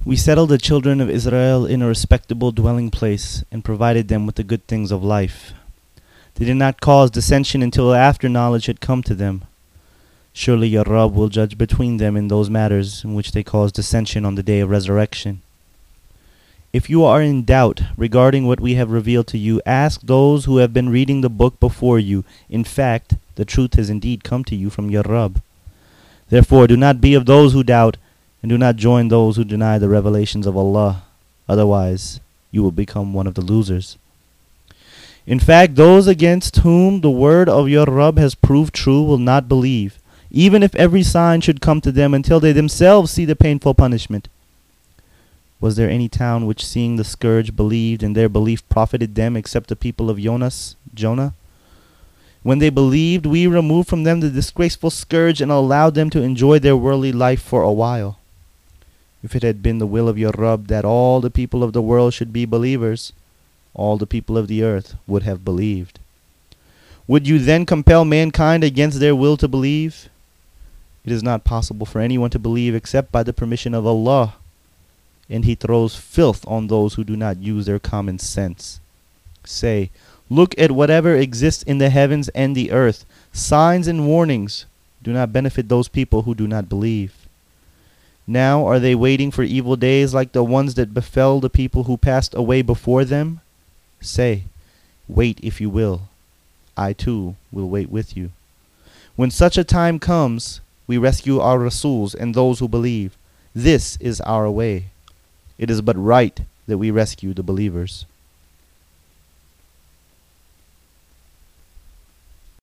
We settled the children of Israel in a respectable dwelling place and provided them with the good things of life. They did not cause dissension until after knowledge had come to them. Surely your Rabb will judge between them in those matters in which they caused dissension on the day of resurrection. If you are in doubt regarding what we have revealed to you, ask those who have been reading the book before you. In fact, the truth has indeed come to you from your Rabb. Therefore, do not be of those who doubt, and do not join those who deny the revelations of Allah. Otherwise, you will become one of the losers. In fact, those against whom the word of your Rabb has proved true will not believe, even if every sign should come to them until they themselves see the painful punishment. Was there any town which, seeing the scourge, believed, and their belief profited them, except the people of Jonah? When they believed, we removed from them the disgraceful scourge and allowed them to enjoy their worldly life for a while. If it had been the will of your Rabb that all the people of the world should be believers, all the people of the earth would have believed. Would you then compel mankind against their will to believe? It is not possible for anyone to believe except by the permission of Allah, and He throws filth on those who do not use their common sense. Say, look at whatever exists in the heavens and the earth. Signs and warnings do not benefit those people who do not believe. Now are they waiting for evil days like the ones that befell the people who passed away before them? Say, wait if you will. I too will wait with you. When such a time comes, we rescue our Rasuls and those who believe. This is our way. It is but right that we rescue the believers.